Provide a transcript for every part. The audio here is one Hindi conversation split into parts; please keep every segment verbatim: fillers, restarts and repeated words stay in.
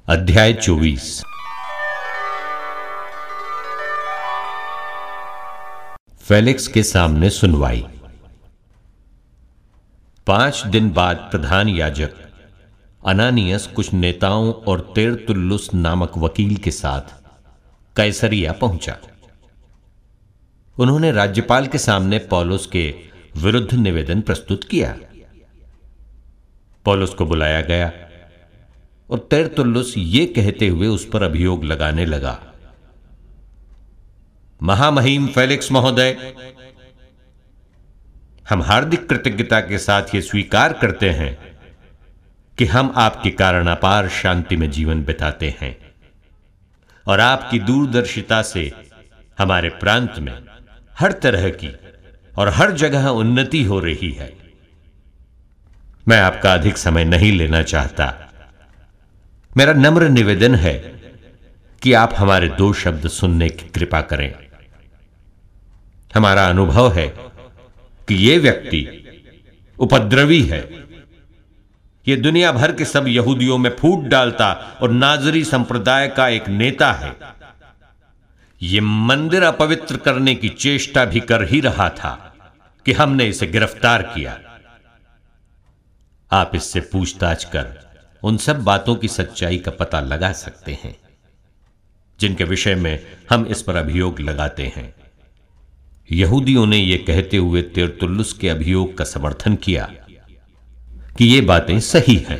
अध्याय चौबीस। फेलिक्स के सामने सुनवाई। पांच दिन बाद प्रधान याजक अनानियस कुछ नेताओं और तेरतुल्लुस नामक वकील के साथ कैसरिया पहुंचा। उन्होंने राज्यपाल के सामने पौलुस के विरुद्ध निवेदन प्रस्तुत किया। पौलुस को बुलाया गया और तेरतुल्लुस ये कहते हुए उस पर अभियोग लगाने लगा, महामहिम फेलिक्स महोदय, हम हार्दिक कृतज्ञता के साथ ये स्वीकार करते हैं कि हम आपके कारण अपार शांति में जीवन बिताते हैं और आपकी दूरदर्शिता से हमारे प्रांत में हर तरह की और हर जगह उन्नति हो रही है। मैं आपका अधिक समय नहीं लेना चाहता। मेरा नम्र निवेदन है कि आप हमारे दो शब्द सुनने की कृपा करें। हमारा अनुभव है कि यह व्यक्ति उपद्रवी है। यह दुनिया भर के सब यहूदियों में फूट डालता और नाजरी संप्रदाय का एक नेता है। यह मंदिर अपवित्र करने की चेष्टा भी कर ही रहा था कि हमने इसे गिरफ्तार किया। आप इससे पूछताछ कर उन सब बातों की सच्चाई का पता लगा सकते हैं जिनके विषय में हम इस पर अभियोग लगाते हैं। यहूदियों ने यह कहते हुए तेरतुल्लुस के अभियोग का समर्थन किया कि ये बातें सही हैं।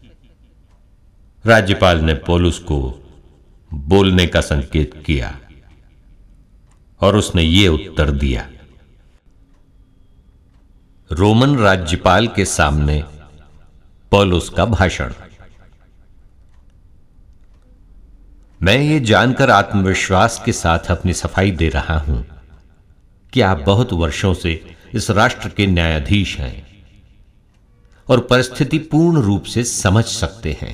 राज्यपाल ने पौलुस को बोलने का संकेत किया और उसने ये उत्तर दिया। रोमन राज्यपाल के सामने पौलुस का भाषण। मैं ये जानकर आत्मविश्वास के साथ अपनी सफाई दे रहा हूं कि आप बहुत वर्षों से इस राष्ट्र के न्यायाधीश हैं और परिस्थिति पूर्ण रूप से समझ सकते हैं।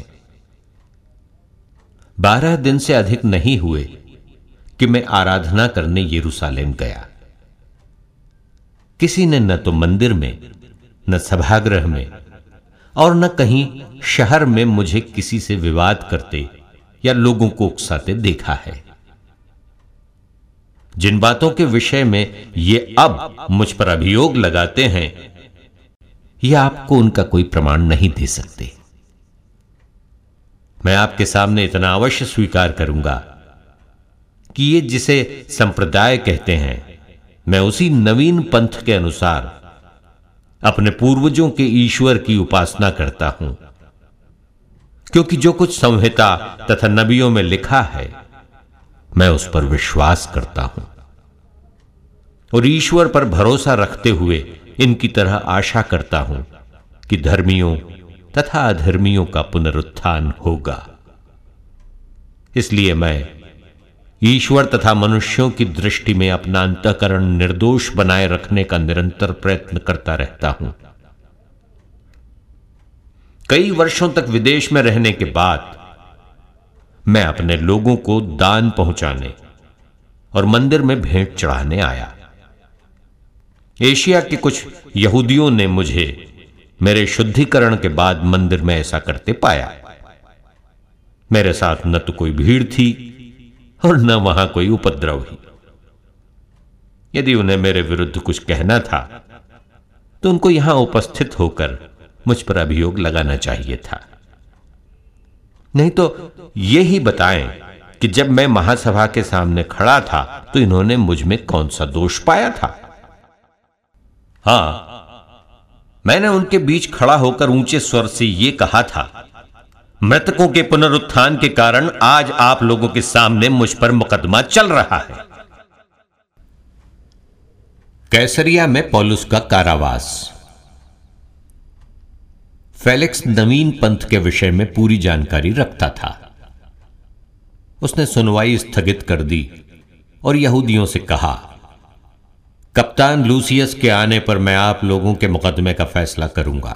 बारह दिन से अधिक नहीं हुए कि मैं आराधना करने यरूशलेम गया। किसी ने न तो मंदिर में, न सभागृह में और न कहीं शहर में मुझे किसी से विवाद करते या लोगों को उकसाते देखा है। जिन बातों के विषय में ये अब मुझ पर अभियोग लगाते हैं, यह आपको उनका कोई प्रमाण नहीं दे सकते। मैं आपके सामने इतना अवश्य स्वीकार करूंगा कि ये जिसे संप्रदाय कहते हैं, मैं उसी नवीन पंथ के अनुसार अपने पूर्वजों के ईश्वर की उपासना करता हूं, क्योंकि जो कुछ संहिता तथा नबियों में लिखा है मैं उस पर विश्वास करता हूं और ईश्वर पर भरोसा रखते हुए इनकी तरह आशा करता हूं कि धर्मियों तथा अधर्मियों का पुनरुत्थान होगा। इसलिए मैं ईश्वर तथा मनुष्यों की दृष्टि में अपना अंतःकरण निर्दोष बनाए रखने का निरंतर प्रयत्न करता रहता हूं। कई वर्षों तक विदेश में रहने के बाद मैं अपने लोगों को दान पहुंचाने और मंदिर में भेंट चढ़ाने आया। एशिया के कुछ यहूदियों ने मुझे मेरे शुद्धिकरण के बाद मंदिर में ऐसा करते पाया। मेरे साथ न तो कोई भीड़ थी और न वहां कोई उपद्रव ही। यदि उन्हें मेरे विरुद्ध कुछ कहना था तो उनको यहां उपस्थित होकर मुझ पर अभियोग लगाना चाहिए था। नहीं तो ये ही बताएं कि जब मैं महासभा के सामने खड़ा था तो इन्होंने मुझ में कौन सा दोष पाया था। हां, मैंने उनके बीच खड़ा होकर ऊंचे स्वर से यह कहा था, मृतकों के पुनरुत्थान के कारण आज आप लोगों के सामने मुझ पर मुकदमा चल रहा है। कैसरिया में पौलुस का कारावास। फेलिक्स नवीन पंथ के विषय में पूरी जानकारी रखता था। उसने सुनवाई स्थगित कर दी और यहूदियों से कहा, कप्तान लूसियस के आने पर मैं आप लोगों के मुकदमे का फैसला करूंगा।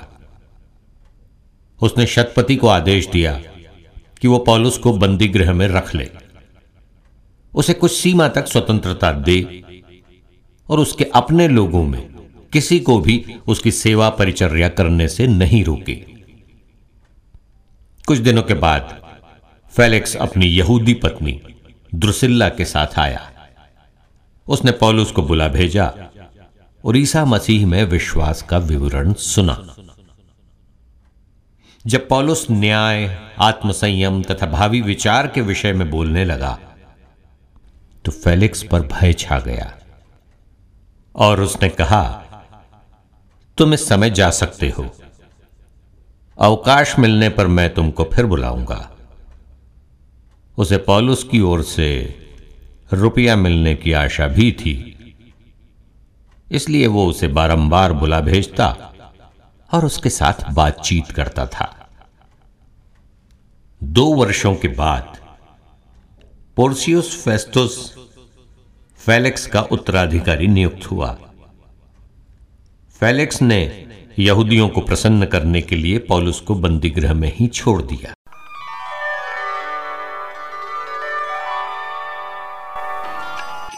उसने शतपति को आदेश दिया कि वो पौलुस को बंदी गृह में रख ले, उसे कुछ सीमा तक स्वतंत्रता दे और उसके अपने लोगों में किसी को भी उसकी सेवा परिचर्या करने से नहीं रोके। कुछ दिनों के बाद फेलिक्स अपनी यहूदी पत्नी द्रुसिल्ला के साथ आया। उसने पौलुस को बुला भेजा और ईसा मसीह में विश्वास का विवरण सुना। जब पौलुस न्याय, आत्मसंयम तथा भावी विचार के विषय में बोलने लगा तो फेलिक्स पर भय छा गया और उसने कहा, तुम इस समय जा सकते हो, अवकाश मिलने पर मैं तुमको फिर बुलाऊंगा। उसे पौलुस की ओर से रुपया मिलने की आशा भी थी, इसलिए वो उसे बारंबार बुला भेजता और उसके साथ बातचीत करता था। दो वर्षों के बाद पोर्सियुस फेस्तुस फेलिक्स का उत्तराधिकारी नियुक्त हुआ। फेलिक्स ने यहूदियों को प्रसन्न करने के लिए पौलुस को बंदीगृह में ही छोड़ दिया।